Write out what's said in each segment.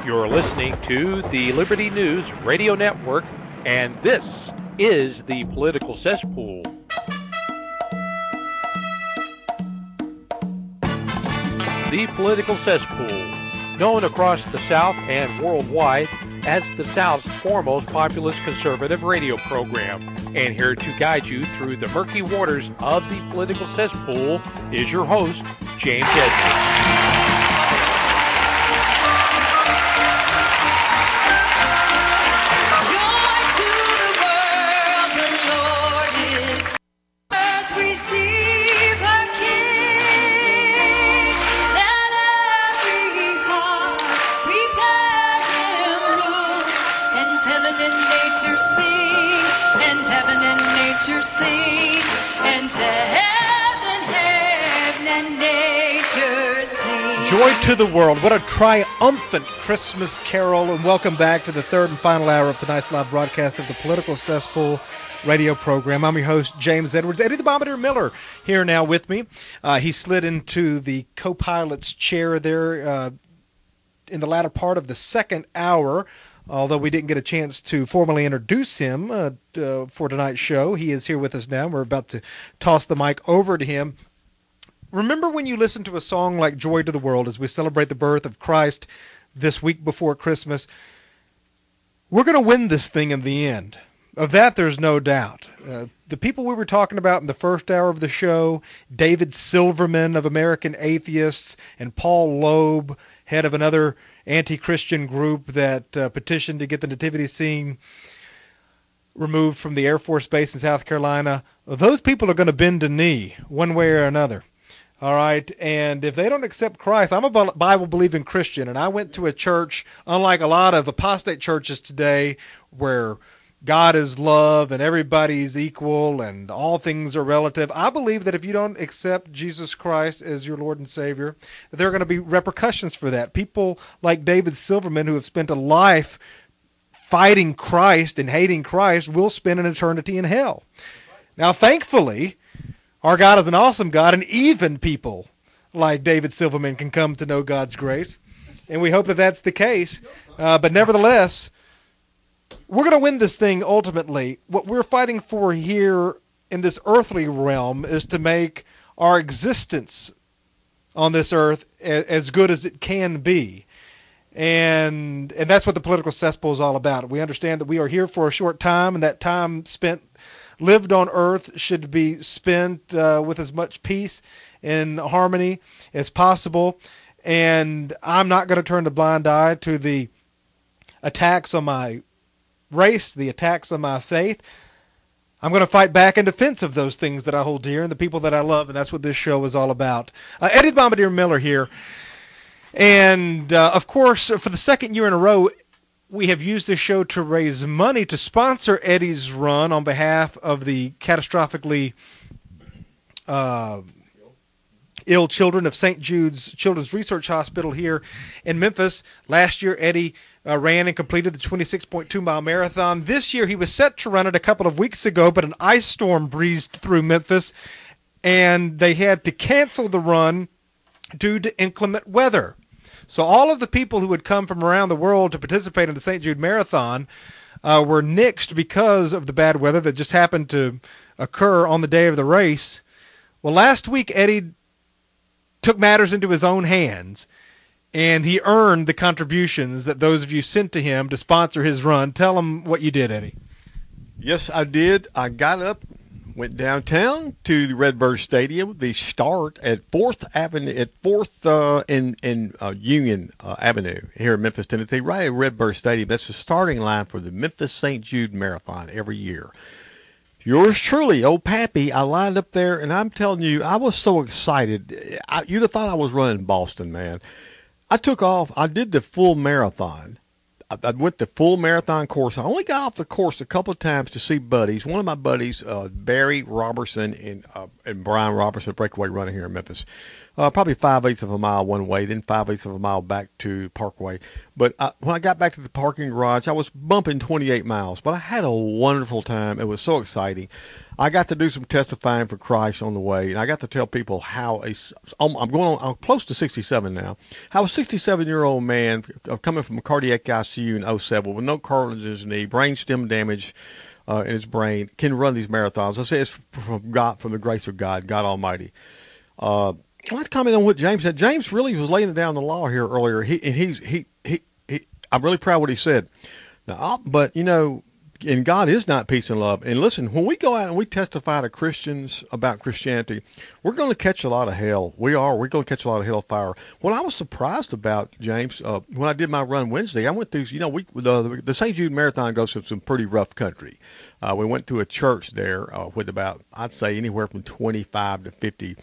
You're listening to the Liberty News Radio Network, and this is the Political Cesspool. The Political Cesspool, known across the South and worldwide as the South's foremost populist conservative radio program. And here to guide you through the murky waters of the political cesspool is your host, James Edmonds. Sing, and to heaven and nature sing. Joy to the world. What a triumphant Christmas carol, and welcome back to the third and final hour of tonight's live broadcast of the Political Cesspool radio program. I'm your host, James Edwards. Eddie the Bombardier Miller here now with me. He slid into the co-pilot's chair there in the latter part of the second hour. Although we didn't get a chance to formally introduce him for tonight's show, he is here with us now. We're about to toss the mic over to him. Remember when you listen to a song like Joy to the World as we celebrate the birth of Christ this week before Christmas? We're going to win this thing in the end. Of that, there's no doubt. The people we were talking about in the first hour of the show, David Silverman of American Atheists and Paul Loeb, head of another anti-Christian group that petitioned to get the nativity scene removed from the Air Force Base in South Carolina, those people are going to bend a knee one way or another. All right, and if they don't accept Christ, I'm a Bible-believing Christian, and I went to a church, unlike a lot of apostate churches today, where God is love and everybody's equal and all things are relative. I believe that if you don't accept Jesus Christ as your Lord and Savior, that there are going to be repercussions for that. People like David Silverman, who have spent a life fighting Christ and hating Christ, will spend an eternity in hell. Now, thankfully, our God is an awesome God, and even people like David Silverman can come to know God's grace. And we hope that that's the case. But nevertheless, we're going to win this thing ultimately. What we're fighting for here in this earthly realm is to make our existence on this earth as good as it can be. And that's what the political cesspool is all about. We understand that we are here for a short time, and that time lived on earth should be spent with as much peace and harmony as possible. And I'm not going to turn a blind eye to the attacks on my race, the attacks on my faith. I'm going to fight back in defense of those things that I hold dear and the people that I love, and that's what this show is all about. Eddie the Bombardier Miller here. And, of course, for the second year in a row, we have used this show to raise money to sponsor Eddie's run on behalf of the catastrophically ill children of St. Jude's Children's Research Hospital here in Memphis. Last year, Eddie ran and completed the 26.2-mile marathon. This year, he was set to run it a couple of weeks ago, but an ice storm breezed through Memphis, and they had to cancel the run due to inclement weather. So all of the people who had come from around the world to participate in the St. Jude Marathon were nixed because of the bad weather that just happened to occur on the day of the race. Well, last week, Eddie took matters into his own hands, and he earned the contributions that those of you sent to him to sponsor his run. Tell him what you did, Eddie. Yes, I did. I got up, went downtown to the Redbird Stadium. The start at 4th Avenue, in Union Avenue here in Memphis, Tennessee, right at Redbird Stadium. That's the starting line for the Memphis St. Jude Marathon every year. Yours truly, old Pappy, I lined up there, and I'm telling you, I was so excited. You'd have thought I was running Boston, man. I took off. I did the full marathon. I went the full marathon course. I only got off the course a couple of times to see buddies. One of my buddies, Barry Robertson and Brian Robertson, breakaway runner here in Memphis. probably 5/8 of a mile one way, then 5/8 of a mile back to Parkway. But when I got back to the parking garage, I was bumping 28 miles. But I had a wonderful time. It was so exciting. I got to do some testifying for Christ on the way, and I got to tell people how I'm close to 67 now, how a 67-year-old man coming from a cardiac ICU in '07 with no cartilage in his knee, brainstem damage in his brain, can run these marathons. I say it's from God, from the grace of God, God Almighty. I'd like to comment on what James said. James really was laying down the law here earlier. I'm really proud of what he said. Now, but and God is not peace and love. And listen, when we go out and we testify to Christians about Christianity, we're going to catch a lot of hell. We're going to catch a lot of hellfire. What I was surprised about, James, when I did my run Wednesday, I went through, the St. Jude Marathon goes through some pretty rough country. We went to a church there with about, I'd say, anywhere from 25 to 50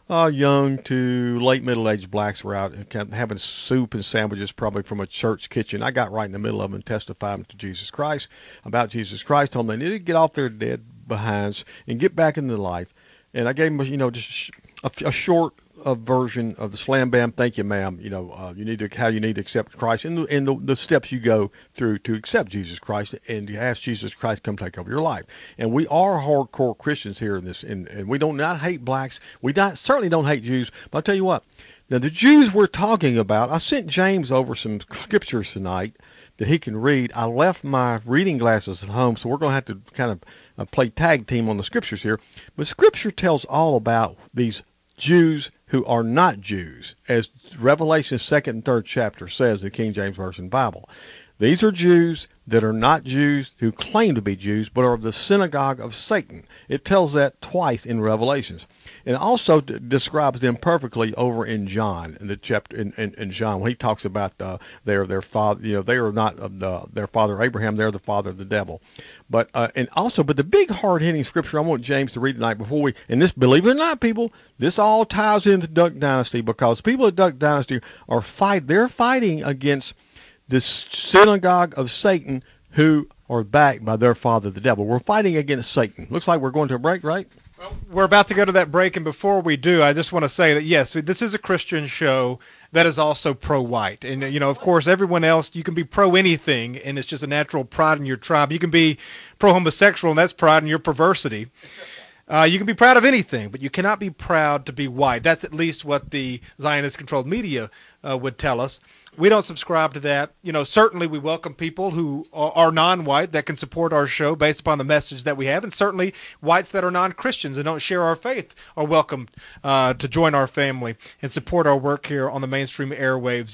young to late middle-aged blacks were out having soup and sandwiches, probably from a church kitchen. I got right in the middle of them and testified to Jesus Christ, about Jesus Christ. Told them they needed to get off their dead behinds and get back into life. And I gave them, just a short version of the slam bam. Thank you, ma'am. How you need to accept Christ and the steps you go through to accept Jesus Christ and you ask Jesus Christ to come take over your life. And we are hardcore Christians here in this, and we don't not hate blacks. We certainly don't hate Jews. But I'll tell you what. Now the Jews we're talking about, I sent James over some scriptures tonight that he can read. I left my reading glasses at home, so we're going to have to kind of play tag team on the scriptures here. But Scripture tells all about these Jews who are not Jews, as Revelation 2nd and 3rd chapter says, the King James Version Bible. These are Jews that are not Jews, who claim to be Jews, but are of the synagogue of Satan. It tells that twice in Revelations. And it also describes them perfectly over in John, in the chapter in John, when he talks about their father. They are not of their father Abraham; they're the father of the devil. But the big hard-hitting scripture I want James to read tonight before we, and this, believe it or not, people, this all ties into Duck Dynasty, because people at Duck Dynasty they're fighting against the synagogue of Satan, who are backed by their father, the devil. We're fighting against Satan. Looks like we're going to a break, right? Well, we're about to go to that break, and before we do, I just want to say that, yes, this is a Christian show that is also pro-white. And, of course, everyone else, you can be pro-anything, and it's just a natural pride in your tribe. You can be pro-homosexual, and that's pride in your perversity. You can be proud of anything, but you cannot be proud to be white. That's at least what the Zionist-controlled media would tell us. We don't subscribe to that. Certainly we welcome people who are non-white that can support our show based upon the message that we have, and certainly whites that are non-Christians and don't share our faith are welcome to join our family and support our work here on the mainstream airwaves.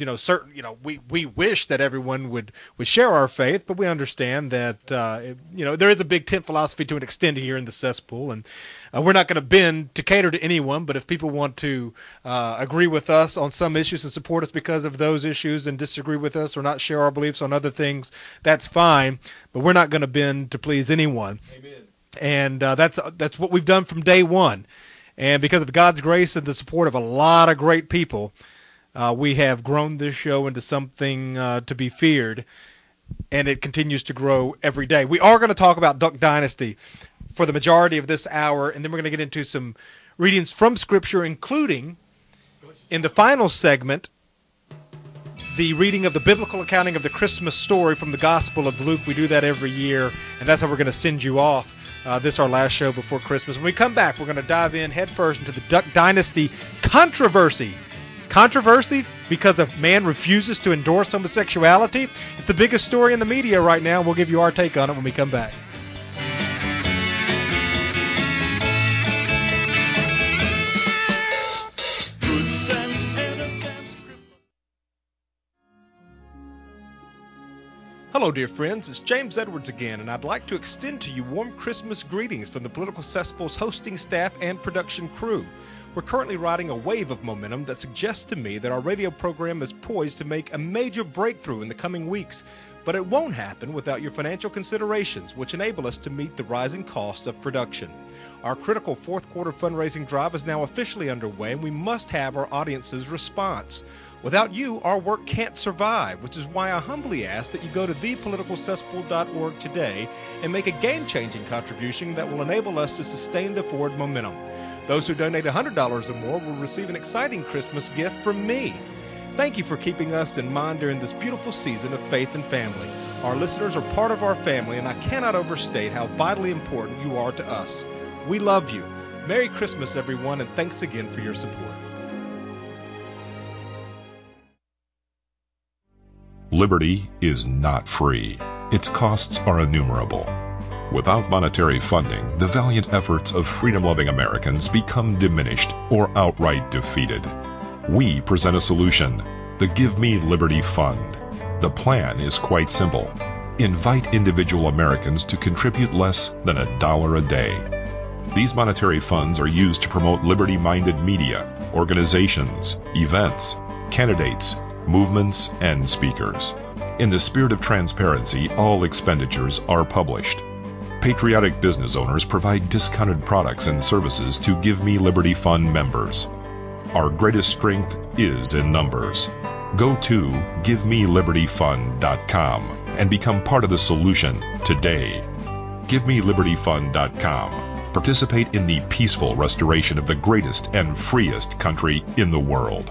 We wish that everyone would share our faith, but we understand that there is a big tent philosophy to an extent here in the cesspool, and we're not going to bend to cater to anyone. But if people want to agree with us on some issues and support us because of those issues, and disagree with us or not share our beliefs on other things, that's fine. But we're not going to bend to please anyone. Amen. And that's what we've done from day one. And because of God's grace and the support of a lot of great people, we have grown this show into something to be feared, and it continues to grow every day. We are going to talk about Duck Dynasty for the majority of this hour, and then we're going to get into some readings from Scripture, including, in the final segment, the reading of the biblical accounting of the Christmas story from the Gospel of Luke. We do that every year, and that's how we're going to send you off. This is our last show before Christmas. When we come back, we're going to dive in headfirst into the Duck Dynasty controversy. Controversy because a man refuses to endorse homosexuality. It's the biggest story in the media right now. We'll give you our take on it when we come back. Hello, dear friends. It's James Edwards again, and I'd like to extend to you warm Christmas greetings from the Political Cesspool's hosting staff and production crew. We're currently riding a wave of momentum that suggests to me that our radio program is poised to make a major breakthrough in the coming weeks, but it won't happen without your financial considerations, which enable us to meet the rising cost of production. Our critical fourth quarter fundraising drive is now officially underway, and we must have our audience's response. Without you, our work can't survive, which is why I humbly ask that you go to thepoliticalcesspool.org today and make a game-changing contribution that will enable us to sustain the forward momentum. Those who donate $100 or more will receive an exciting Christmas gift from me. Thank you for keeping us in mind during this beautiful season of faith and family. Our listeners are part of our family, and I cannot overstate how vitally important you are to us. We love you. Merry Christmas, everyone, and thanks again for your support. Liberty is not free. Its costs are innumerable. Without monetary funding, the valiant efforts of freedom-loving Americans become diminished or outright defeated. We present a solution, the Give Me Liberty Fund. The plan is quite simple. Invite individual Americans to contribute less than $1 a day. These monetary funds are used to promote liberty-minded media, organizations, events, candidates, movements, and speakers. In the spirit of transparency, all expenditures are published. Patriotic business owners provide discounted products and services to Give Me Liberty Fund members. Our greatest strength is in numbers. Go to GiveMeLibertyFund.com and become part of the solution today. GiveMeLibertyFund.com. Participate in the peaceful restoration of the greatest and freest country in the world.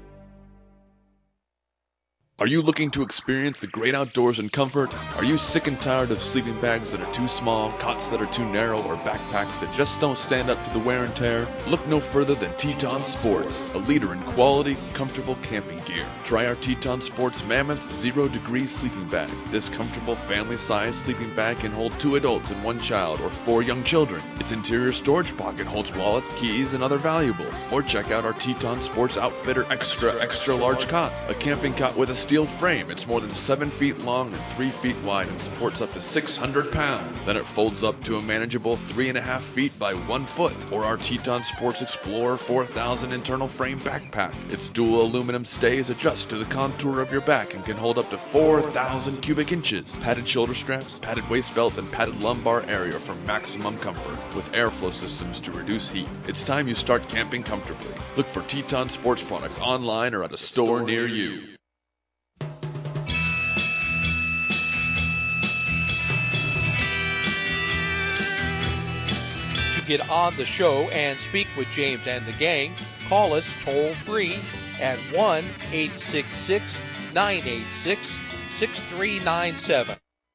Are you looking to experience the great outdoors in comfort? Are you sick and tired of sleeping bags that are too small, cots that are too narrow, or backpacks that just don't stand up to the wear and tear? Look no further than Teton Sports, a leader in quality, comfortable camping gear. Try our Teton Sports Mammoth 0 Degree sleeping bag. This comfortable family-sized sleeping bag can hold 2 adults and 1 child or 4 young children. Its interior storage pocket holds wallets, keys, and other valuables. Or check out our Teton Sports Outfitter Extra Large Cot, a camping cot with a steel frame. It's more than 7 feet long and 3 feet wide and supports up to 600 pounds. Then it folds up to a manageable 3.5 feet by 1 foot. Or our Teton Sports Explorer 4000 internal frame backpack. Its dual aluminum stays adjust to the contour of your back and can hold up to 4,000 cubic inches. Padded shoulder straps, padded waist belts, and padded lumbar area for maximum comfort, with airflow systems to reduce heat. It's time you start camping comfortably. Look for Teton Sports products online or at a store near you. To get on the show and speak with James and the gang, call us toll free at 1-866-986-6397.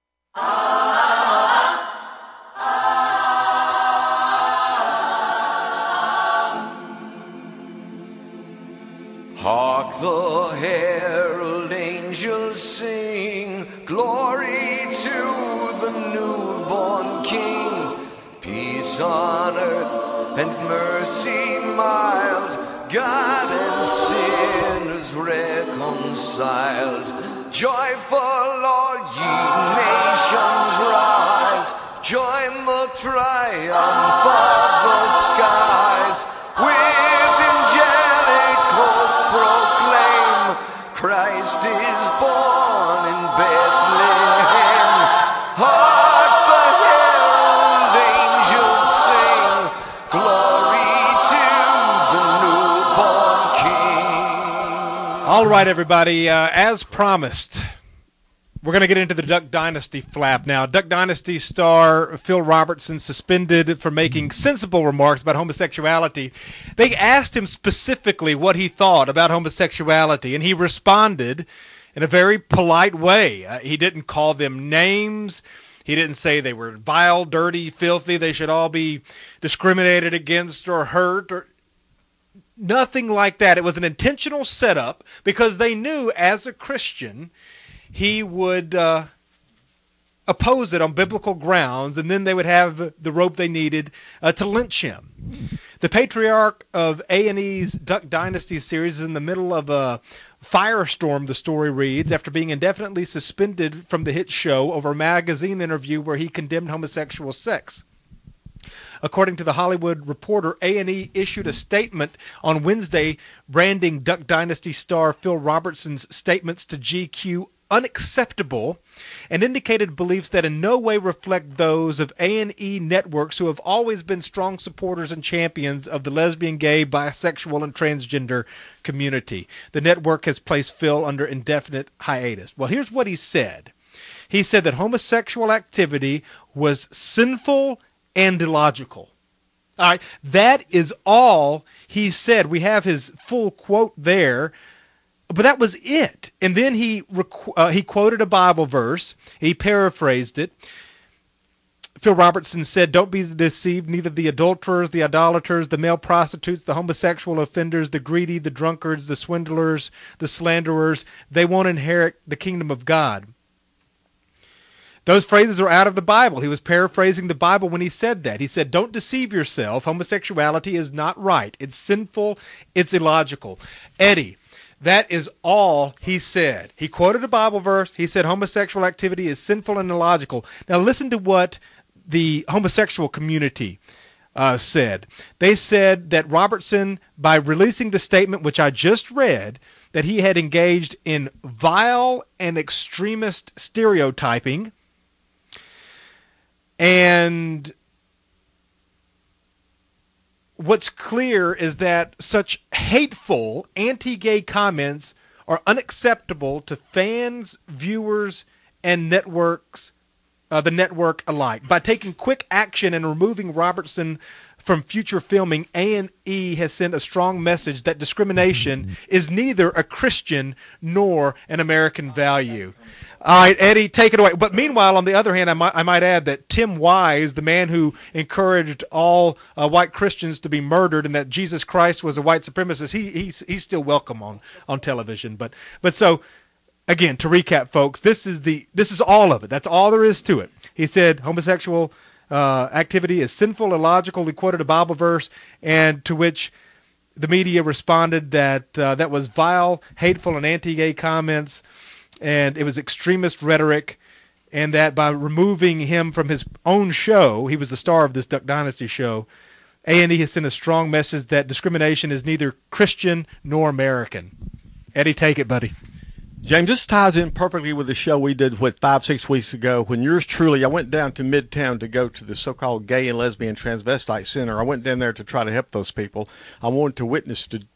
Hark the herald angels sing, glory to the newborn King. Peace on earth and mercy mild, God and sinners reconciled. Joyful all ye nations rise, join the triumph of the skies. With angelic hosts proclaim, Christ is born in Bethlehem. Hark the herald angels sing, glory to the newborn King. All right, everybody, as promised, we're going to get into the Duck Dynasty flap now. Duck Dynasty star Phil Robertson suspended for making sensible remarks about homosexuality. They asked him specifically what he thought about homosexuality, and he responded in a very polite way. He didn't call them names. He didn't say they were vile, dirty, filthy, they should all be discriminated against or hurt, or nothing like that. It was an intentional setup because they knew as a Christian he would oppose it on biblical grounds, and then they would have the rope they needed to lynch him. The patriarch of A&E's Duck Dynasty series is in the middle of a firestorm, the story reads, after being indefinitely suspended from the hit show over a magazine interview where he condemned homosexual sex. According to the Hollywood Reporter, A&E issued a statement on Wednesday branding Duck Dynasty star Phil Robertson's statements to GQ unacceptable and indicated beliefs that in no way reflect those of A&E networks, who have always been strong supporters and champions of the lesbian, gay, bisexual, and transgender community. The network has placed Phil under indefinite hiatus. Well, here's what he said. He said that homosexual activity was sinful and illogical. All right, that is all he said. We have his full quote there, but that was it. And then he quoted a Bible verse. He paraphrased it. Phil Robertson said, "Don't be deceived, neither the adulterers, the idolaters, the male prostitutes, the homosexual offenders, the greedy, the drunkards, the swindlers, the slanderers, they won't inherit the kingdom of God." Those phrases are out of the Bible. He was paraphrasing the Bible when he said that. He said, don't deceive yourself. Homosexuality is not right. It's sinful. It's illogical. Eddie, that is all he said. He quoted a Bible verse. He said homosexual activity is sinful and illogical. Now listen to what the homosexual community said. They said that Robertson, by releasing the statement which I just read, that he had engaged in vile and extremist stereotyping, and what's clear is that such hateful anti-gay comments are unacceptable to fans, viewers, and networks, the network alike. By taking quick action and removing Robertson from future filming, A&E has sent a strong message that discrimination is neither a Christian nor an American value. All right, Eddie, take it away. But meanwhile, on the other hand, I might add that Tim Wise, the man who encouraged all white Christians to be murdered and that Jesus Christ was a white supremacist, he's still welcome on television. But so, again, to recap, folks, this is all of it. That's all there is to it. He said homosexual activity is sinful, illogical. He quoted a Bible verse, and to which the media responded that that was vile, hateful, and anti-gay comments, and it was extremist rhetoric, and that by removing him from his own show, he was the star of this Duck Dynasty show, A&E has sent a strong message that discrimination is neither Christian nor American. Eddie, take it, buddy. James, this ties in perfectly with the show we did, 5-6 weeks ago, when yours truly, I went down to Midtown to go to the so-called Gay and Lesbian Transvestite Center. I went down there to try to help those people. I wanted to witness to,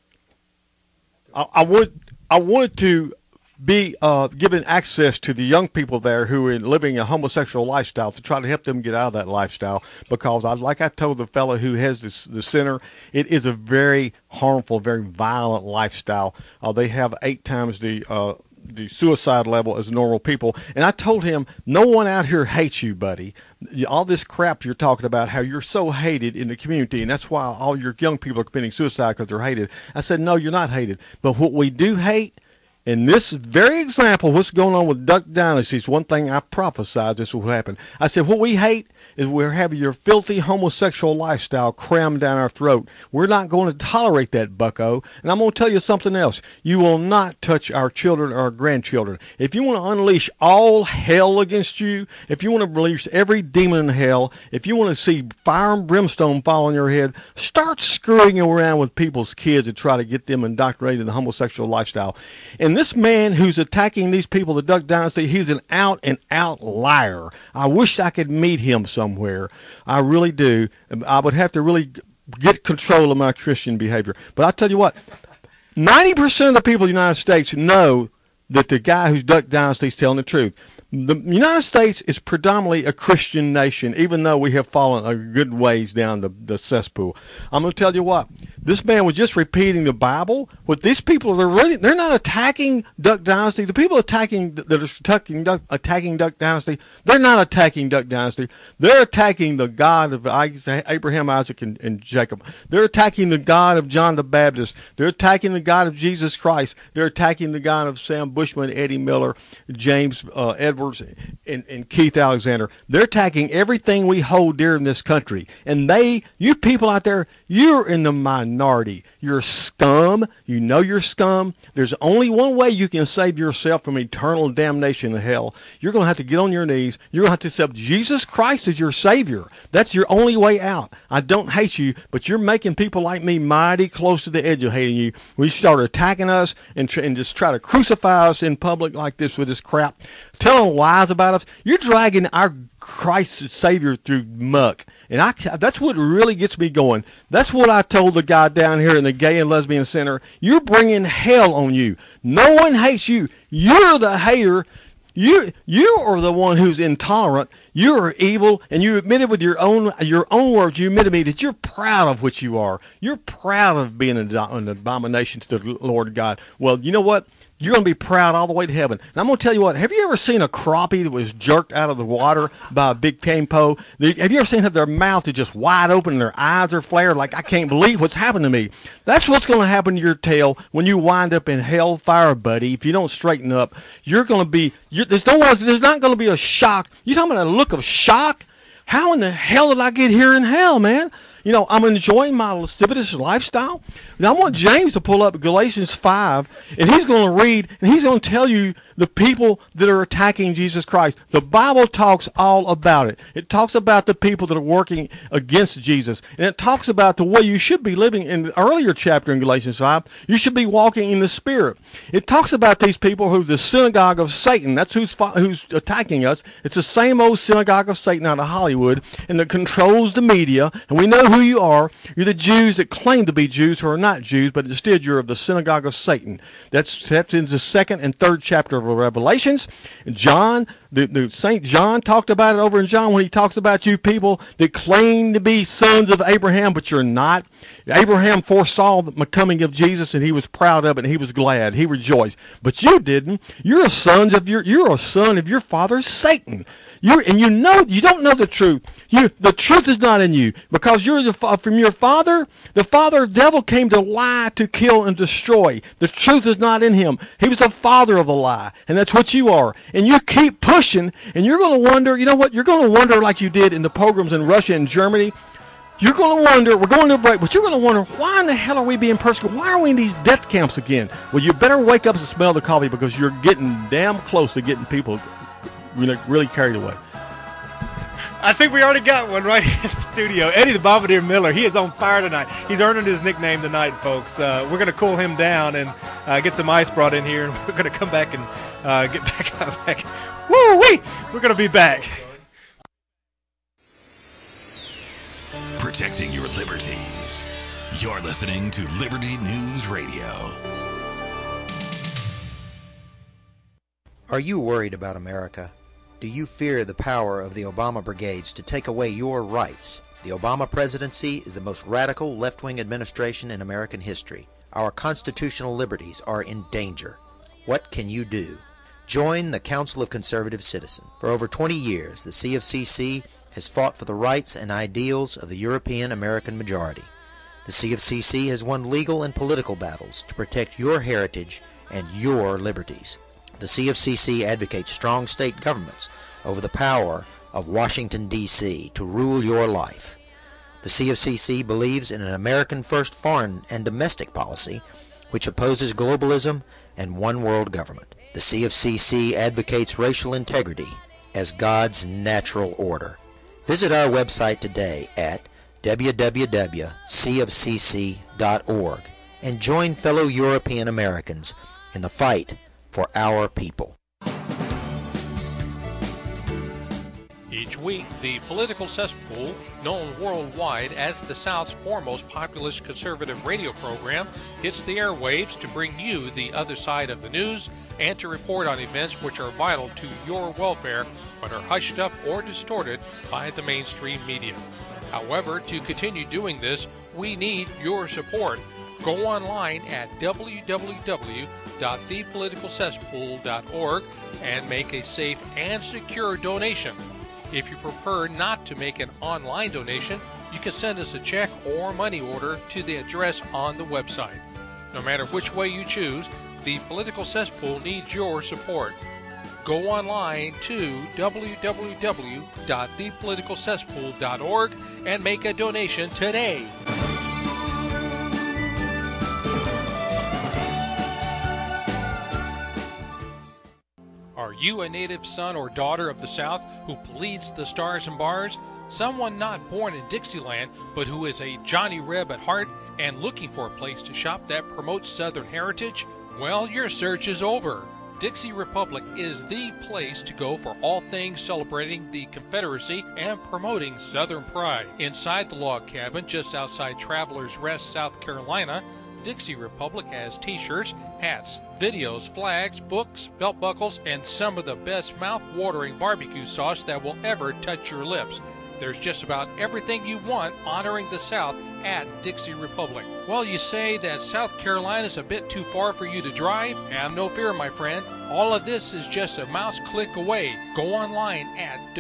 I wanted to be given access to the young people there who are living a homosexual lifestyle, to try to help them get out of that lifestyle, because like I told the fellow who has the center, it is a very harmful, very violent lifestyle. They have 8 times the suicide level as normal people. And I told him, no one out here hates you, buddy. All this crap you're talking about, how you're so hated in the community, and that's why all your young people are committing suicide, because they're hated. I said, no, you're not hated. But what we do hate, in this very example, what's going on with Duck Dynasty is one thing I prophesied this will happen. I said, what we hate is we're having your filthy homosexual lifestyle crammed down our throat. We're not going to tolerate that, bucko. And I'm going to tell you something else. You will not touch our children or our grandchildren. If you want to unleash all hell against you, if you want to release every demon in hell, if you want to see fire and brimstone fall on your head, start screwing around with people's kids and try to get them indoctrinated in the homosexual lifestyle. And this man who's attacking these people, the Duck Dynasty, he's an out-and-out liar. I wish I could meet him somewhere. I really do. I would have to really get control of my Christian behavior. But I'll tell you what, 90% of the people in the United States know that the guy who's Duck Dynasty is telling the truth. The United States is predominantly a Christian nation, even though we have fallen a good ways down the cesspool. I'm going to tell you what, this man was just repeating the Bible. What these people, they're not attacking Duck Dynasty. The people attacking Duck Dynasty, they're not attacking Duck Dynasty. They're attacking the God of Abraham, Isaac, and Jacob. They're attacking the God of John the Baptist. They're attacking the God of Jesus Christ. They're attacking the God of Sam Bushman, Eddie Miller, James Edwards, and Keith Alexander. They're attacking everything we hold dear in this country. And you people out there, you're in the minority. You're scum. You know you're scum. There's only one way you can save yourself from eternal damnation in hell. You're going to have to get on your knees. You're going to have to accept Jesus Christ as your Savior. That's your only way out. I don't hate you, but you're making people like me mighty close to the edge of hating you. We start attacking us and just try to crucify us in public like this with this crap, telling lies about us. You're dragging our Christ Savior through muck. And that's what really gets me going. That's what I told the guy down here in the Gay and Lesbian Center. You're bringing hell on you. No one hates you. You're the hater. You are the one who's intolerant. You are evil, and you admitted with your own words. You admitted to me that you're proud of what you are. You're proud of being an abomination to the Lord God. Well, you know what? You're going to be proud all the way to heaven. And I'm going to tell you what, have you ever seen a crappie that was jerked out of the water by a big cane pole? Have you ever seen their mouth is just wide open and their eyes are flared like, I can't believe what's happened to me? That's what's going to happen to your tail when you wind up in hellfire, buddy. If you don't straighten up, you're going to be, there's not going to be a shock. You're talking about a look of shock? How in the hell did I get here in hell, man? You know, I'm enjoying my lascivious lifestyle. Now, I want James to pull up Galatians 5, and he's going to read, and he's going to tell you the people that are attacking Jesus Christ. The Bible talks all about it. It talks about the people that are working against Jesus, and it talks about the way you should be living. In the earlier chapter in Galatians 5, you should be walking in the Spirit. It talks about these people who the synagogue of Satan. That's who's attacking us. It's the same old synagogue of Satan out of Hollywood, and that controls the media, and we know who you are. You're the Jews that claim to be Jews who are not Jews, but instead you're of the synagogue of Satan. That's in the 2nd and 3rd chapter of Revelations. John, the St. John talked about it over in John when he talks about you people that claim to be sons of Abraham, but you're not. Abraham foresaw the coming of Jesus, and he was proud of it, and he was glad. He rejoiced. But you didn't. You're a son of your father Satan. You don't know the truth. The truth is not in you, because you're from your father. The father of the devil came to lie, to kill, and destroy. The truth is not in him. He was the father of a lie, and that's what you are. And you keep pushing, and you're going to wonder. You know what? You're going to wonder like you did in the pogroms in Russia and Germany. You're going to wonder. We're going to break, but you're going to wonder, why in the hell are we being persecuted? Why are we in these death camps again? Well, you better wake up and smell the coffee, because you're getting damn close to getting people really carried away. I think we already got one right in the studio. Eddie the Bombardier Miller, he is on fire tonight. He's earning his nickname tonight, folks. We're going to cool him down and get some ice brought in here, and we're going to come back and get back. Woo-wee! We're going to be back. Protecting your liberties. You're listening to Liberty News Radio. Are you worried about America? Do you fear the power of the Obama brigades to take away your rights? The Obama presidency is the most radical left-wing administration in American history. Our constitutional liberties are in danger. What can you do? Join the Council of Conservative Citizens. For over 20 years, the CFCC has fought for the rights and ideals of the European American majority. The CFCC has won legal and political battles to protect your heritage and your liberties. The CFCC advocates strong state governments over the power of Washington, D.C. to rule your life. The CFCC believes in an American-first foreign and domestic policy which opposes globalism and one-world government. The CFCC advocates racial integrity as God's natural order. Visit our website today at www.cfcc.org and join fellow European Americans in the fight for our people. Each week, the Political Cesspool, known worldwide as the South's foremost populist conservative radio program, hits the airwaves to bring you the other side of the news and to report on events which are vital to your welfare but are hushed up or distorted by the mainstream media. However, to continue doing this, we need your support. Go online at www.thepoliticalcesspool.org and make a safe and secure donation. If you prefer not to make an online donation, you can send us a check or money order to the address on the website. No matter which way you choose, the Political Cesspool needs your support. Go online to www.thepoliticalcesspool.org and make a donation today. Are you a native son or daughter of the South who pleads the stars and bars? Someone not born in Dixieland, but who is a Johnny Reb at heart and looking for a place to shop that promotes Southern heritage? Well, your search is over. Dixie Republic is the place to go for all things celebrating the Confederacy and promoting Southern pride. Inside the log cabin just outside Travelers Rest, South Carolina, Dixie Republic has t-shirts, hats, videos, flags, books, belt buckles, and some of the best mouth-watering barbecue sauce that will ever touch your lips. There's just about everything you want honoring the South at Dixie Republic. Well, you say that South Carolina's a bit too far for you to drive? Have no fear, my friend. All of this is just a mouse click away. Go online at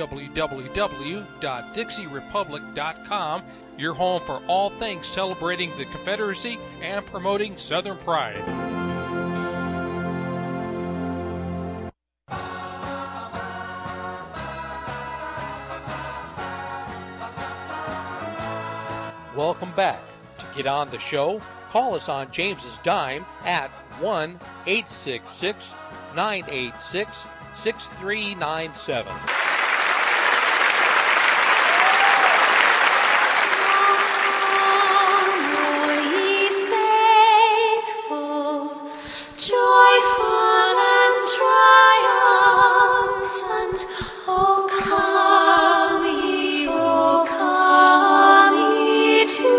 www.dixierepublic.com, your home for all things celebrating the Confederacy and promoting Southern pride. Welcome back. To get on the show, call us on James's dime at 1-866-986-6397. Joyful and triumphant, O come ye to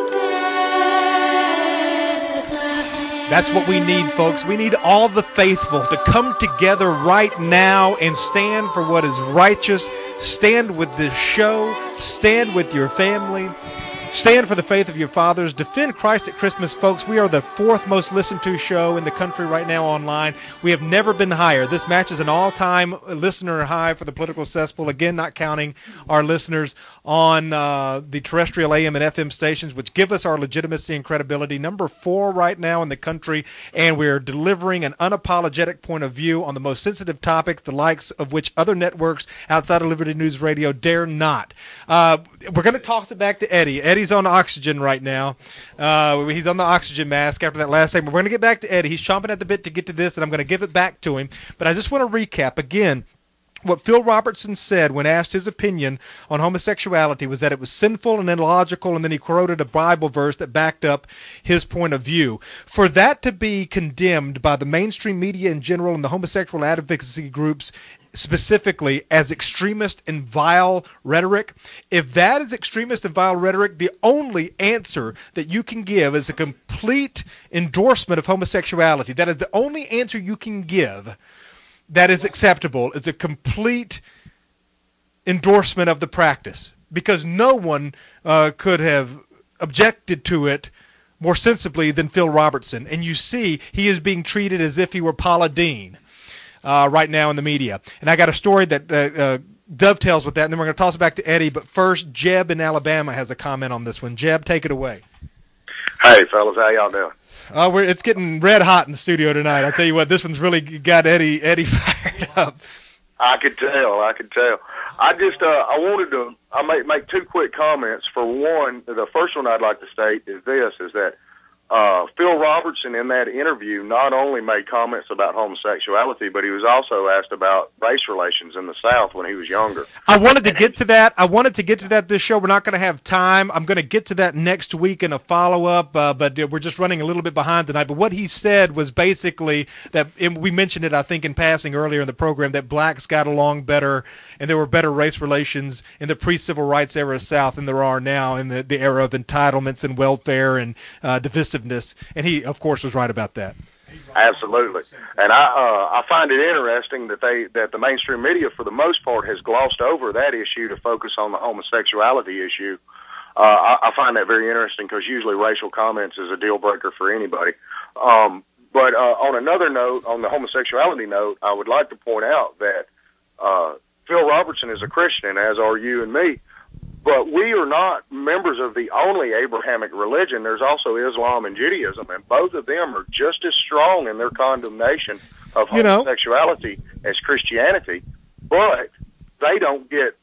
Bethlehem. That's what we need, folks. We need all the faithful to come together right now and stand for what is righteous. Stand with this show. Stand with your family. Stand for the faith of your fathers. Defend Christ at Christmas, folks. We are the fourth most listened to show in the country right now online. We have never been higher. This matches an all-time listener high for the Political Cesspool. Again, not counting our listeners on the terrestrial AM and FM stations, which give us our legitimacy and credibility. Number 4 right now in the country, and we're delivering an unapologetic point of view on the most sensitive topics, the likes of which other networks outside of Liberty News Radio dare not. We're going to toss it back to Eddie. Eddie's on oxygen right now. He's on the oxygen mask after that last segment. We're going to get back to Eddie. He's chomping at the bit to get to this, and I'm going to give it back to him. But I just want to recap again. What Phil Robertson said when asked his opinion on homosexuality was that it was sinful and illogical, and then he quoted a Bible verse that backed up his point of view. For that to be condemned by the mainstream media in general and the homosexual advocacy groups specifically as extremist and vile rhetoric, if that is extremist and vile rhetoric, the only answer that you can give is a complete endorsement of homosexuality. That is the only answer you can give that is acceptable, is a complete endorsement of the practice, because no one could have objected to it more sensibly than Phil Robertson. And you see, he is being treated as if he were Paula Deen right now in the media. And I got a story that dovetails with that, and then we're going to toss it back to Eddie. But first, Jeb in Alabama has a comment on this one. Jeb, take it away. Hey, fellas, how y'all doing? It's getting red hot in the studio tonight. I tell you what, this one's really got Eddie fired up. I could tell. I just I wanted to make two quick comments. For one, the first one I'd like to state is that Phil Robertson in that interview not only made comments about homosexuality, but he was also asked about race relations in the South when he was younger. I wanted to get to that this show. We're not going to have time. I'm going to get to that next week in a follow-up, but we're just running a little bit behind tonight. But what he said was basically that, we mentioned it, I think, in passing earlier in the program, that blacks got along better and there were better race relations in the pre-civil rights era South than there are now in the era of entitlements and welfare and divisiveness. And he, of course, was right about that. Absolutely, and I find it interesting that the mainstream media, for the most part, has glossed over that issue to focus on the homosexuality issue. I find that very interesting because usually racial comments is a deal breaker for anybody. But on another note, on the homosexuality note, I would like to point out that Phil Robertson is a Christian, as are you and me. But we are not members of the only Abrahamic religion. There's also Islam and Judaism, and both of them are just as strong in their condemnation of homosexuality as Christianity, but they don't get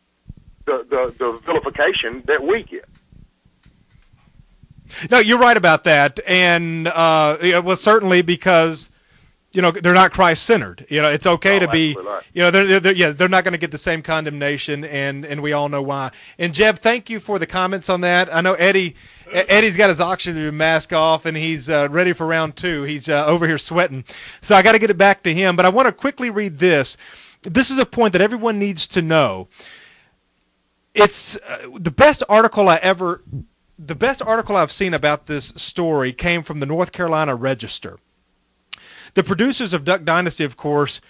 the vilification that we get. No, you're right about that, and well, certainly because they're not Christ-centered. It's okay to be. Right. They're not going to get the same condemnation, and we all know why. And Jeb, thank you for the comments on that. I know Eddie's got his oxygen mask off, and he's ready for round 2. He's over here sweating, so I got to get it back to him. But I want to quickly read this. This is a point that everyone needs to know. It's the best article I ever the best article I've seen about this story came from the North Carolina Register. The producers of Duck Dynasty, of course,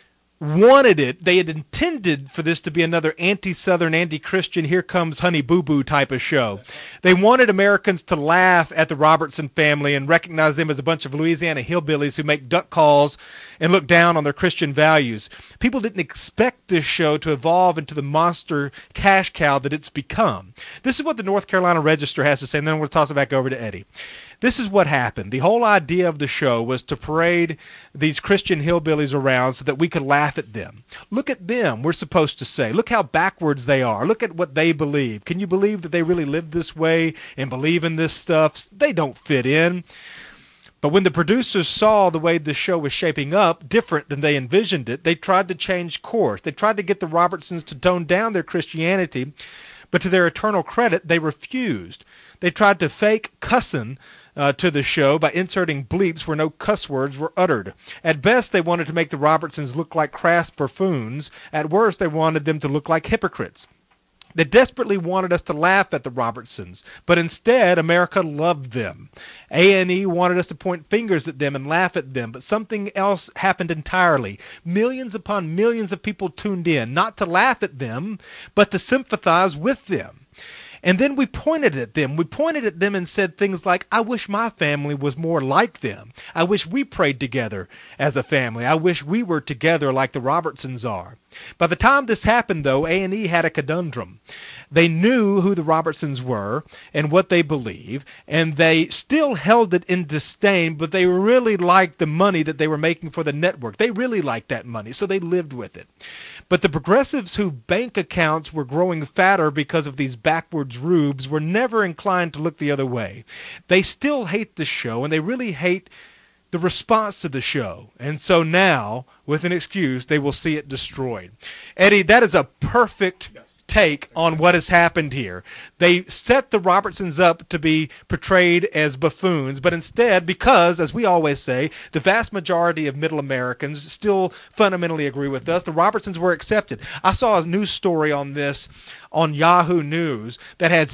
wanted it. They had intended for this to be another anti-Southern, anti-Christian, here comes Honey Boo Boo type of show. They wanted Americans to laugh at the Robertson family and recognize them as a bunch of Louisiana hillbillies who make duck calls and look down on their Christian values. People didn't expect this show to evolve into the monster cash cow that it's become. This is what the North Carolina Register has to say, and then we'll toss it back over to Eddie. This is what happened. The whole idea of the show was to parade these Christian hillbillies around so that we could laugh at them. Look at them, we're supposed to say. Look how backwards they are. Look at what they believe. Can you believe that they really live this way and believe in this stuff? They don't fit in. But when the producers saw the way the show was shaping up, different than they envisioned it, they tried to change course. They tried to get the Robertsons to tone down their Christianity, but to their eternal credit, they refused. They tried to fake cussing to the show by inserting bleeps where no cuss words were uttered. At best, they wanted to make the Robertsons look like crass buffoons. At worst, they wanted them to look like hypocrites. They desperately wanted us to laugh at the Robertsons, but instead, America loved them. A&E wanted us to point fingers at them and laugh at them, but something else happened entirely. Millions upon millions of people tuned in, not to laugh at them, but to sympathize with them. And then we pointed at them. We pointed at them and said things like, I wish my family was more like them. I wish we prayed together as a family. I wish we were together like the Robertsons are. By the time this happened, though, A&E had a conundrum. They knew who the Robertsons were and what they believe, and they still held it in disdain, but they really liked the money that they were making for the network. They really liked that money, so they lived with it. But the progressives whose bank accounts were growing fatter because of these backwards rubes were never inclined to look the other way. They still hate the show, and they really hate the response to the show. And so now, with an excuse, they will see it destroyed. Eddie, that is a perfect take on what has happened here. They set the Robertsons up to be portrayed as buffoons, but instead, because, as we always say, the vast majority of middle Americans still fundamentally agree with us, the Robertsons were accepted. I saw a news story on this on Yahoo News that had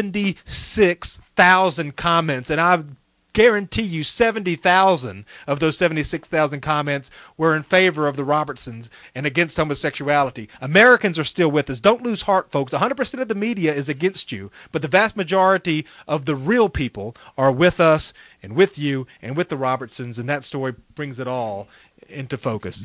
76,000 comments, and I've guarantee you 70,000 of those 76,000 comments were in favor of the Robertsons and against homosexuality. Americans are still with us. Don't lose heart, folks. 100% of the media is against you, but the vast majority of the real people are with us and with you and with the Robertsons, and that story brings it all into focus.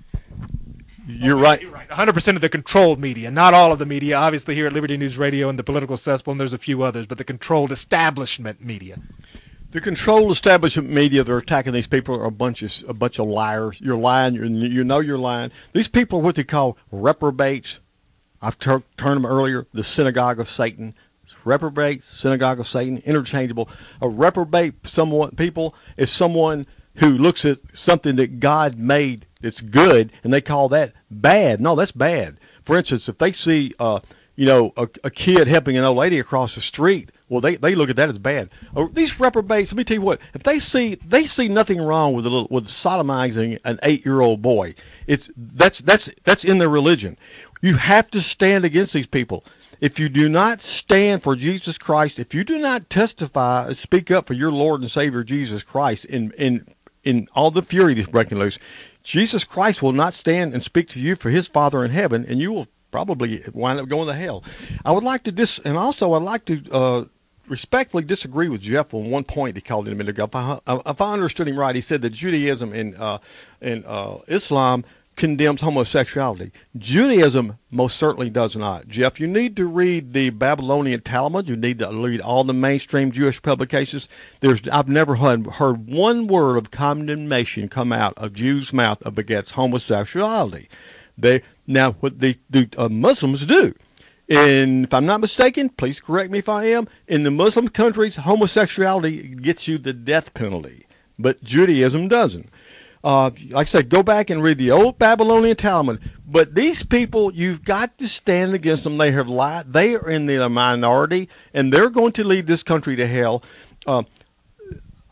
You're right. 100% of the controlled media, not all of the media. Obviously here at Liberty News Radio and the Political Cesspool, and there's a few others, but the controlled establishment media. The controlled establishment media that are attacking these people are a bunch of liars. You're lying. You know you're lying. These people are what they call reprobates. I've termed them earlier the synagogue of Satan. Reprobate, synagogue of Satan, interchangeable. A reprobate people is someone who looks at something that God made that's good, and they call that bad. No, that's bad. For instance, if they see a kid helping an old lady across the street, well, they look at that as bad. These reprobates, let me tell you what, if they see nothing wrong with sodomizing an 8-year-old boy, that's in their religion. You have to stand against these people. If you do not stand for Jesus Christ, if you do not testify, speak up for your Lord and Savior Jesus Christ in all the fury that's breaking loose, Jesus Christ will not stand and speak to you for his Father in heaven, and you will probably wind up going to hell. I'd like to respectfully disagree with Jeff on one point he called in a minute ago. If I understood him right, he said that Judaism and Islam condemns homosexuality. Judaism most certainly does not. Jeff, you need to read the Babylonian Talmud. You need to read all the mainstream Jewish publications. I've never heard one word of condemnation come out of Jews' mouth against homosexuality. What the Muslims do, and if I'm not mistaken, please correct me if I am, in the Muslim countries, homosexuality gets you the death penalty, but Judaism doesn't. Like I said, go back and read the old Babylonian Talmud. But these people, you've got to stand against them. They have lied. They are in the minority, and they're going to lead this country to hell.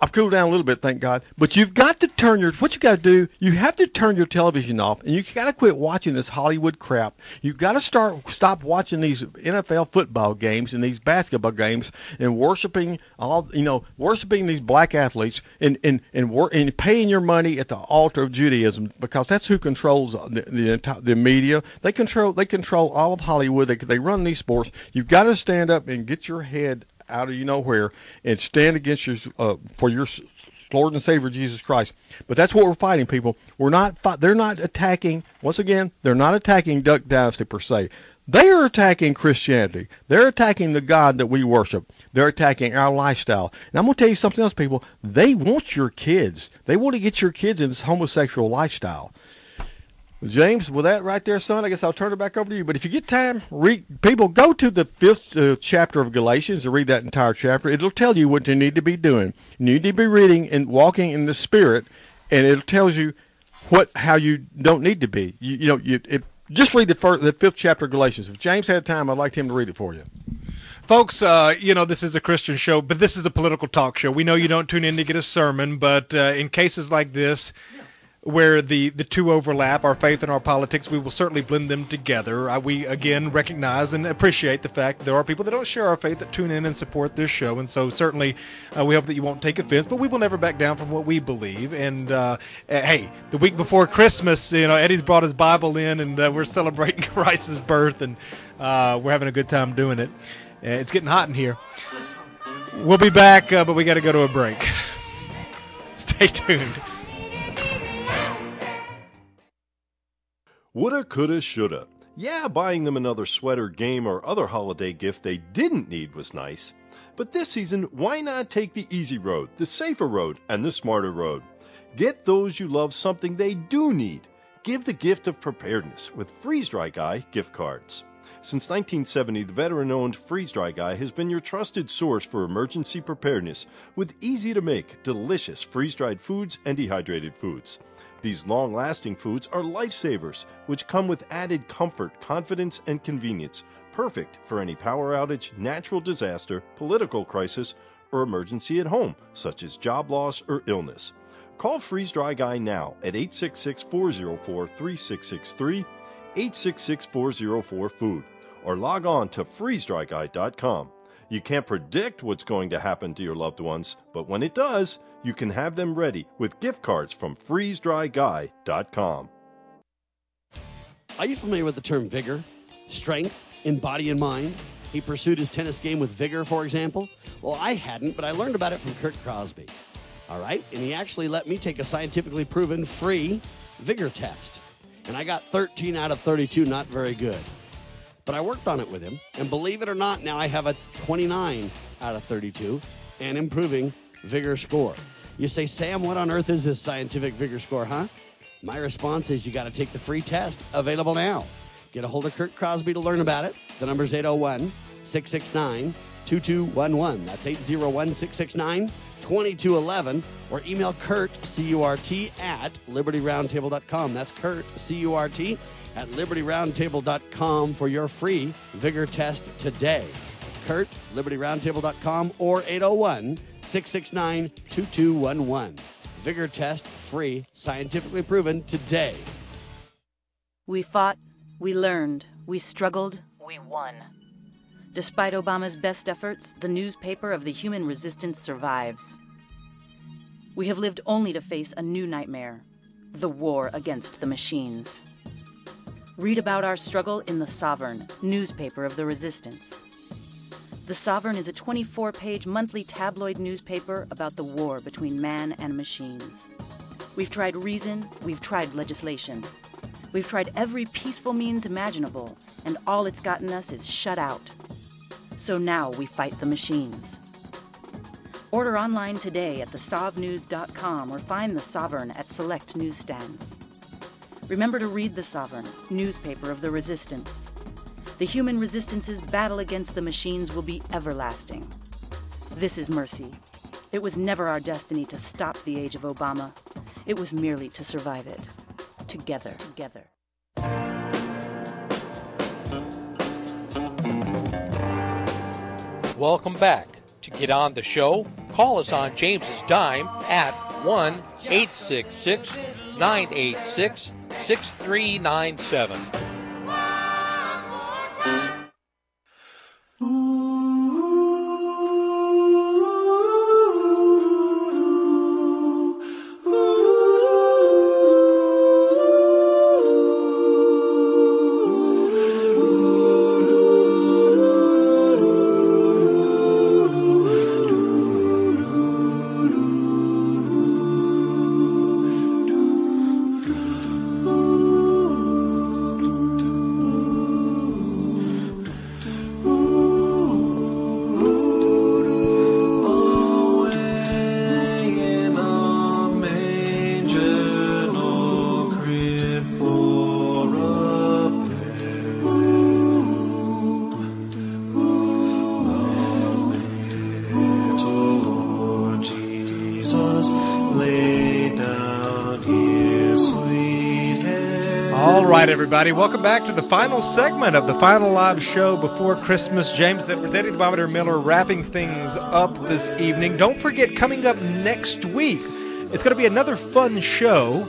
I've cooled down a little bit, thank God. But you've got to what you got to do, you have to turn your television off, and you got to quit watching this Hollywood crap. You've got to stop watching these NFL football games and these basketball games and worshiping these black athletes and paying your money at the altar of Judaism, because that's who controls the media. They control all of Hollywood. They run these sports. You've got to stand up and get your head out of nowhere and stand against for your Lord and Savior Jesus Christ. But that's what we're fighting, people. They're not attacking. Once again, they're not attacking Duck Dynasty per se. They are attacking Christianity. They're attacking the God that we worship. They're attacking our lifestyle. And I'm going to tell you something else, people. They want your kids. They want to get your kids in this homosexual lifestyle. James, with that right there, son, I guess I'll turn it back over to you. But if you get time, people, go to the 5th chapter of Galatians and read that entire chapter. It'll tell you what you need to be doing. You need to be reading and walking in the Spirit, and it tells you how you don't need to be. Just read the 5th chapter of Galatians. If James had time, I'd like him to read it for you. Folks, this is a Christian show, but this is a political talk show. We know you don't tune in to get a sermon, but in cases like this, where the two overlap, our faith and our politics, we will certainly blend them together. We, again, recognize and appreciate the fact that there are people that don't share our faith that tune in and support this show, and so certainly we hope that you won't take offense, but we will never back down from what we believe. And, hey, the week before Christmas, Eddie's brought his Bible in, and we're celebrating Christ's birth, and we're having a good time doing it. It's getting hot in here. We'll be back, but we got to go to a break. Stay tuned. Woulda, coulda, shoulda. Yeah, buying them another sweater, game, or other holiday gift they didn't need was nice. But this season, why not take the easy road, the safer road, and the smarter road? Get those you love something they do need. Give the gift of preparedness with Freeze Dry Guy gift cards. Since 1970, the veteran-owned Freeze Dry Guy has been your trusted source for emergency preparedness with easy-to-make, delicious freeze-dried foods and dehydrated foods. These long-lasting foods are lifesavers, which come with added comfort, confidence, and convenience, perfect for any power outage, natural disaster, political crisis, or emergency at home, such as job loss or illness. Call Freeze Dry Guy now at 866-404-3663, 866-404-FOOD, or log on to freezedryguy.com. You can't predict what's going to happen to your loved ones, but when it does, you can have them ready with gift cards from freezedryguy.com. Are you familiar with the term vigor, strength in body and mind? He pursued his tennis game with vigor, for example. Well, I hadn't, but I learned about it from Kurt Crosby. All right? And he actually let me take a scientifically proven free vigor test. And I got 13 out of 32, not very good. But I worked on it with him, and believe it or not, now I have a 29 out of 32 and improving vigor score. You say, Sam, what on earth is this scientific vigor score, huh? My response is you got to take the free test, available now. Get a hold of Kurt Crosby to learn about it. The number's 801-669-2211. That's 801-669-2211. Or email Kurt, C-U-R-T, at LibertyRoundtable.com. That's Kurt, C-U-R-T, at LibertyRoundtable.com for your free vigor test today. Kurt, LibertyRoundtable.com, or 801-669-2211. Vigor test, free, scientifically proven today. We fought, we learned, we struggled, we won. Despite Obama's best efforts, the newspaper of the human resistance survives. We have lived only to face a new nightmare, the war against the machines. Read about our struggle in The Sovereign, newspaper of the resistance. The Sovereign is a 24-page monthly tabloid newspaper about the war between man and machines. We've tried reason, we've tried legislation. We've tried every peaceful means imaginable, and all it's gotten us is shut out. So now we fight the machines. Order online today at thesovnews.com or find The Sovereign at select newsstands. Remember to read The Sovereign, newspaper of the resistance. The human resistance's battle against the machines will be everlasting. This is mercy. It was never our destiny to stop the age of Obama. It was merely to survive it. Together. Welcome back. To get on the show, Call us on James's dime at 1-866-986-6397. Everybody, welcome back to the final segment of the final live show before Christmas. James Edwards, Eddie the Bomber Miller, wrapping things up this evening. Don't forget, coming up next week, it's going to be another fun show,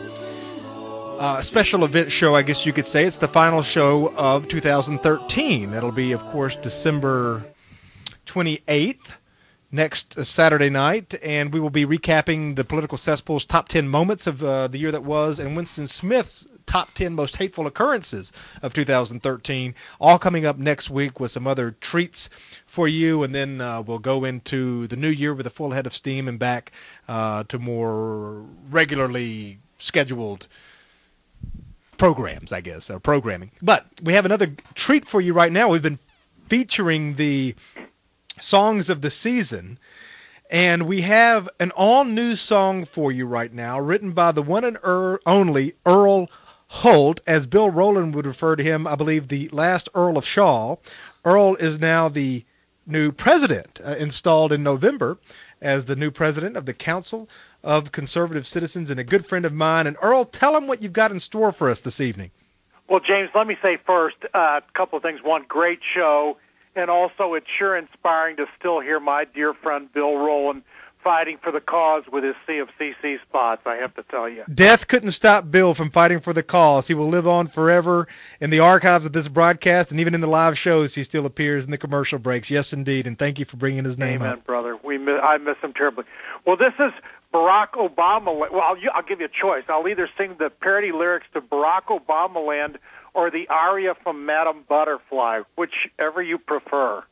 special event show, I guess you could say. It's the final show of 2013. That'll be, of course, December 28th, next Saturday night, and we will be recapping the Political Cesspool's top 10 moments of the year that was, and Winston Smith's top 10 most hateful occurrences of 2013, all coming up next week with some other treats for you, and then we'll go into the new year with a full head of steam and back to more regularly scheduled programs, I guess, or programming. But we have another treat for you right now. We've been featuring the songs of the season, and we have an all-new song for you right now, written by the one and only Earl Holt, as Bill Rowland would refer to him, I believe, the last Earl of Shaw. Earl is now the new president, installed in November as the new president of the Council of Conservative Citizens, and a good friend of mine. And Earl, tell him what you've got in store for us this evening. Well, James, let me say first a couple of things. One, great show, and also it's sure inspiring to still hear my dear friend Bill Rowland fighting for the cause with his Sea of CC spots, I have to tell you. Death couldn't stop Bill from fighting for the cause. He will live on forever in the archives of this broadcast, and even in the live shows he still appears in the commercial breaks. Yes, indeed, and thank you for bringing his name Amen, up. brother. I miss him terribly. Well, this is Barack Obama. Well, I'll give you a choice. I'll either sing the parody lyrics to Barack Obama Land or the aria from Madame Butterfly, whichever you prefer.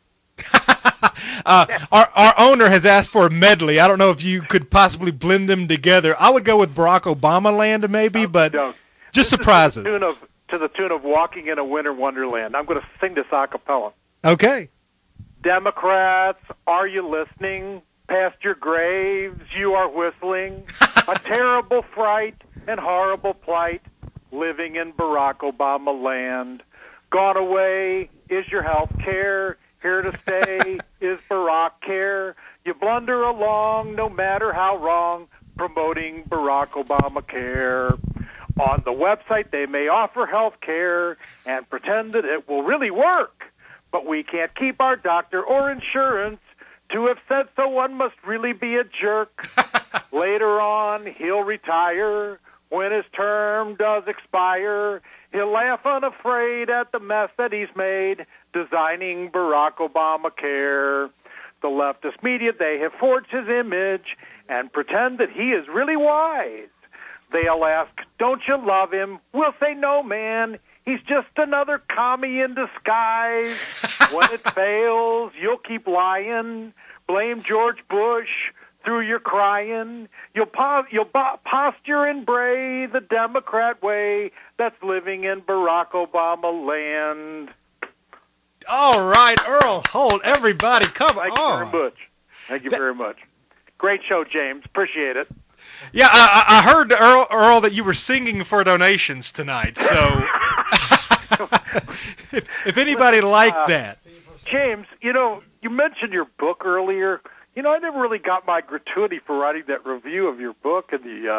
Our owner has asked for a medley. I don't know if you could possibly blend them together. I would go with Barack Obama Land maybe, but just surprises. To the tune of Walking in a Winter Wonderland. I'm going to sing this a cappella. Okay. Democrats, are you listening? Past your graves, you are whistling. A terrible fright and horrible plight, living in Barack Obama Land. Gone away is your health care. Here to stay is Barack Care. You blunder along, no matter how wrong, promoting Barack Obamacare. On the website, they may offer health care and pretend that it will really work. But we can't keep our doctor or insurance. To have said so, one must really be a jerk. Later on, he'll retire. When his term does expire, he'll laugh unafraid at the mess that he's made, designing Barack Obamacare. The leftist media, they have forged his image and pretend that he is really wise. They'll ask, don't you love him? We'll say, no, man. He's just another commie in disguise. When it fails, you'll keep lying. Blame George Bush through your crying. You'll posture and bray the Democrat way. That's living in Barack Obama land. All right, Earl Holt, everybody, come on. Thank you very much. Thank you very much. Great show, James. Appreciate it. Yeah, I heard, Earl, that you were singing for donations tonight, so if anybody liked that. James, you mentioned your book earlier. I never really got my gratuity for writing that review of your book in the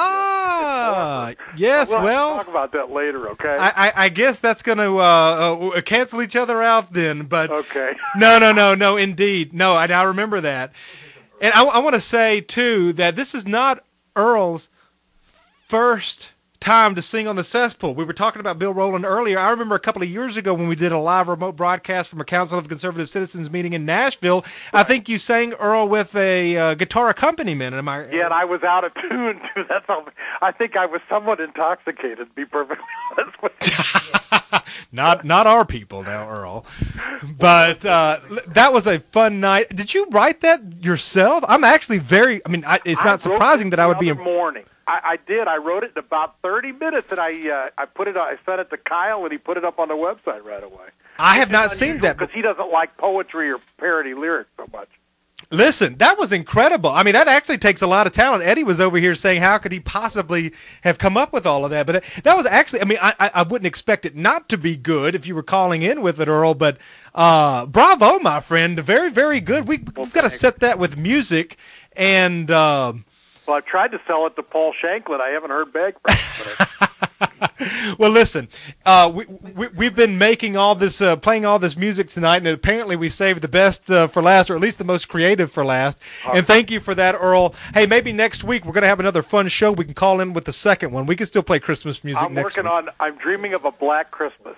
yes, we'll talk about that later, okay? I guess that's going to cancel each other out then, but okay. No, indeed. No, I remember that. And I want to say, too, that this is not Earl's first time to sing on the cesspool. We were talking about Bill Rowland earlier. I remember a couple of years ago when we did a live remote broadcast from a Council of Conservative Citizens meeting in Nashville. I think you sang, Earl, with a guitar accompaniment. Am I? Yeah, and I was out of tune too. That's all. I think I was somewhat intoxicated, to be perfectly honest with you. Not our people now, Earl. But that was a fun night. Did you write that yourself? I'm actually very. I mean, it's not surprising that I would be. The other morning. I did. I wrote it in about 30 minutes, and I put it. I sent it to Kyle, and he put it up on the website right away. I have not seen that because he doesn't like poetry or parody lyrics so much. Listen, that was incredible. I mean, that actually takes a lot of talent. Eddie was over here saying, how could he possibly have come up with all of that? But that was actually, I mean, I wouldn't expect it not to be good if you were calling in with it, Earl, but bravo, my friend. Very, very good. We've got to set that with music and... Well, I've tried to sell it to Paul Shanklin. I haven't heard back from him. Well, listen, we've been making all this, playing all this music tonight, and apparently we saved the best for last, or at least the most creative for last. And thank you for that, Earl. Hey, maybe next week we're going to have another fun show. We can call in with the second one. We can still play Christmas music next week. I'm dreaming of a Black Christmas.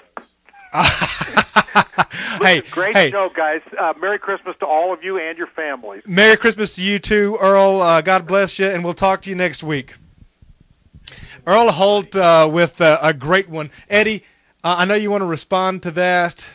Listen, great show, guys. Merry Christmas to all of you and your families. Merry Christmas to you too, Earl. God bless you, and we'll talk to you next week. Earl Holt with a great one. Eddie, I know you want to respond to that.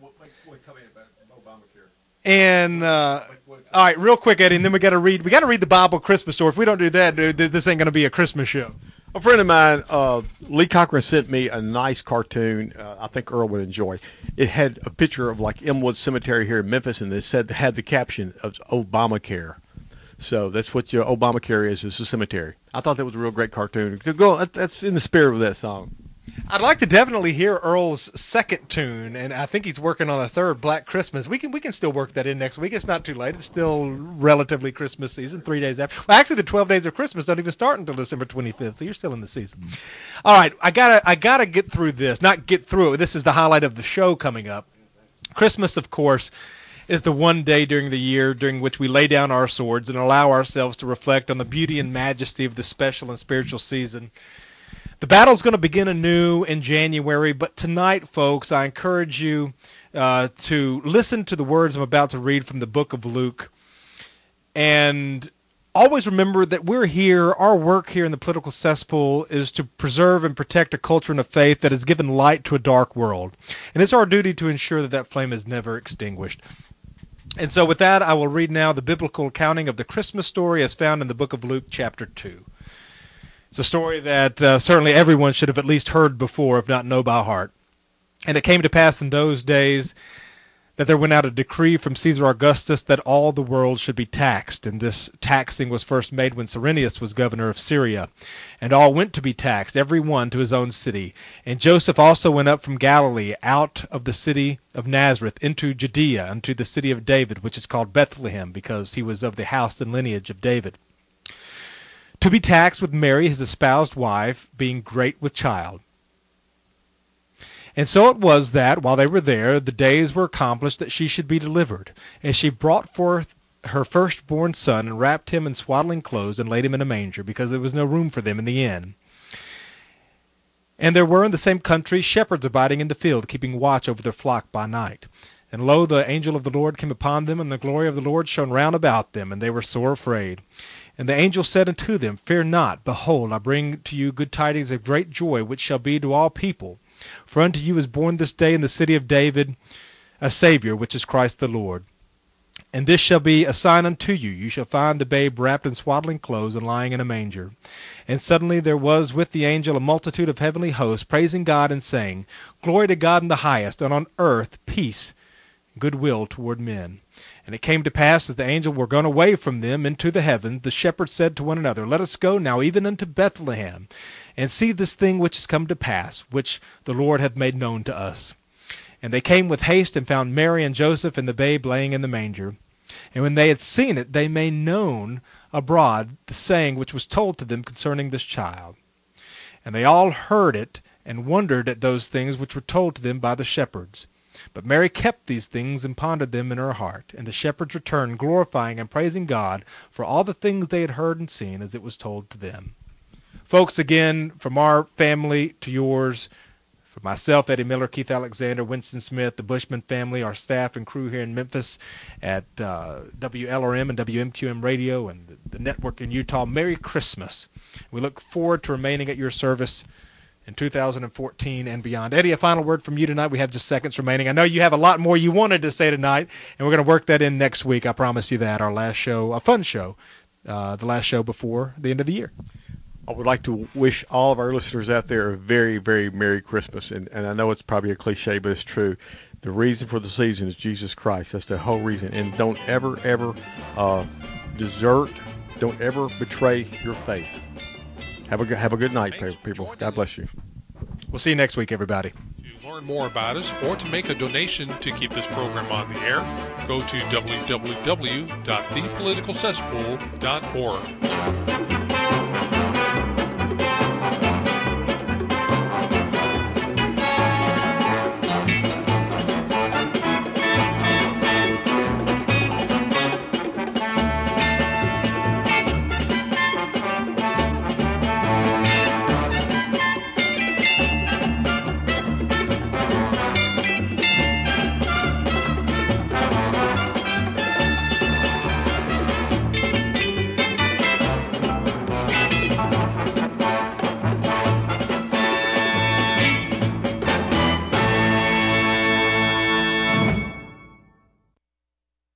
And all right, real quick, Eddie, and then we got to read the Bible Christmas story. If we don't do that, dude, this ain't going to be a Christmas show. A friend of mine, Lee Cochran, sent me a nice cartoon I think Earl would enjoy. It had a picture of like Elmwood Cemetery here in Memphis, and it had the caption of Obamacare. So that's what your Obamacare is a cemetery. I thought that was a real great cartoon. That's in the spirit of that song. I'd like to definitely hear Earl's second tune, and I think he's working on a third, Black Christmas. We can still work that in next week. It's not too late. It's still relatively Christmas season, 3 days after. Well, actually, the 12 days of Christmas don't even start until December 25th, so you're still in the season. All right, I gotta get through this. Not get through it. This is the highlight of the show coming up. Christmas, of course, is the one day during the year during which we lay down our swords and allow ourselves to reflect on the beauty and majesty of this special and spiritual season. The battle's going to begin anew in January, but tonight, folks, I encourage you to listen to the words I'm about to read from the book of Luke. And always remember that we're here, our work here in the political cesspool is to preserve and protect a culture and a faith that has given light to a dark world. And it's our duty to ensure that that flame is never extinguished. And so with that, I will read now the biblical accounting of the Christmas story as found in the book of Luke, chapter 2. It's a story that certainly everyone should have at least heard before, if not know by heart. And it came to pass in those days that there went out a decree from Caesar Augustus that all the world should be taxed. And this taxing was first made when Cyrenius was governor of Syria. And all went to be taxed, every one to his own city. And Joseph also went up from Galilee, out of the city of Nazareth, into Judea, unto the city of David, which is called Bethlehem, because he was of the house and lineage of David, to be taxed with Mary, his espoused wife, being great with child. And so it was that, while they were there, the days were accomplished that she should be delivered. And she brought forth her firstborn son, and wrapped him in swaddling clothes, and laid him in a manger, because there was no room for them in the inn. And there were in the same country shepherds abiding in the field, keeping watch over their flock by night. And lo, the angel of the Lord came upon them, and the glory of the Lord shone round about them, and they were sore afraid. And the angel said unto them, Fear not, behold, I bring to you good tidings of great joy, which shall be to all people. For unto you is born this day in the city of David a Savior, which is Christ the Lord. And this shall be a sign unto you. You shall find the babe wrapped in swaddling clothes, and lying in a manger. And suddenly there was with the angel a multitude of heavenly hosts, praising God, and saying, Glory to God in the highest, and on earth peace, goodwill toward men. And it came to pass, as the angels were gone away from them into the heavens, the shepherds said to one another, Let us go now even unto Bethlehem, and see this thing which is come to pass, which the Lord hath made known to us. And they came with haste, and found Mary and Joseph and the babe laying in the manger. And when they had seen it, they made known abroad the saying which was told to them concerning this child. And they all heard it, and wondered at those things which were told to them by the shepherds. But Mary kept these things and pondered them in her heart. And the shepherds returned, glorifying and praising God for all the things they had heard and seen as it was told to them. Folks, again, from our family to yours, for myself, Eddie Miller, Keith Alexander, Winston Smith, the Bushman family, our staff and crew here in Memphis at WLRM and WMQM Radio and the network in Utah, Merry Christmas. We look forward to remaining at your service in 2014 and beyond. Eddie, a final word from you tonight. We have just seconds remaining. I know you have a lot more you wanted to say tonight, and we're going to work that in next week. I promise you that. Our last show, a fun show, the last show before the end of the year. I would like to wish all of our listeners out there a very, very Merry Christmas. And I know it's probably a cliche, but it's true. The reason for the season is Jesus Christ. That's the whole reason. And don't ever, ever desert. Don't ever betray your faith. Have a good night, people. God bless you. We'll see you next week, everybody. To learn more about us or to make a donation to keep this program on the air, go to www.thepoliticalcesspool.org.